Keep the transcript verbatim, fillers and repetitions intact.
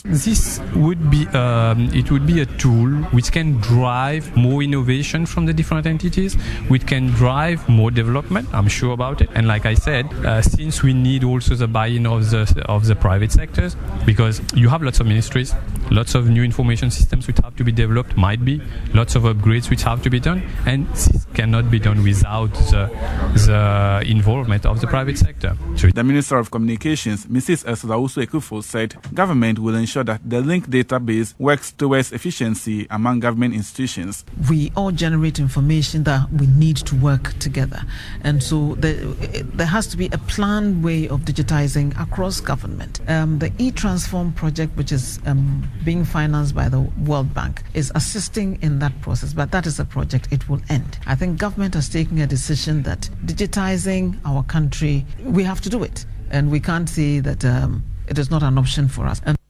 This would be um, it would be a tool which can drive more innovation from the different entities, which can drive more development. I'm sure about it. And like I said, uh, since we need also the buy-in of the of the private sectors, because you have lots of ministries, lots of new information systems which have to be developed, might be lots of upgrades which have to be done, and this cannot be done without the the involvement of the private sector. So the Minister of Communications, Missus Ursula Owusu-Ekufo, said government will ensure that the link database works towards efficiency among government institutions. We all generate information that we need to work together, and so there, there has to be a planned way of digitizing across government. Um, the e-Transform project, which is um, being financed by the World Bank, is assisting in that process, but that is a project, it will end. I think government has taken a decision that digitizing our country, we have to do it, and we can't say that um, it is not an option for us. And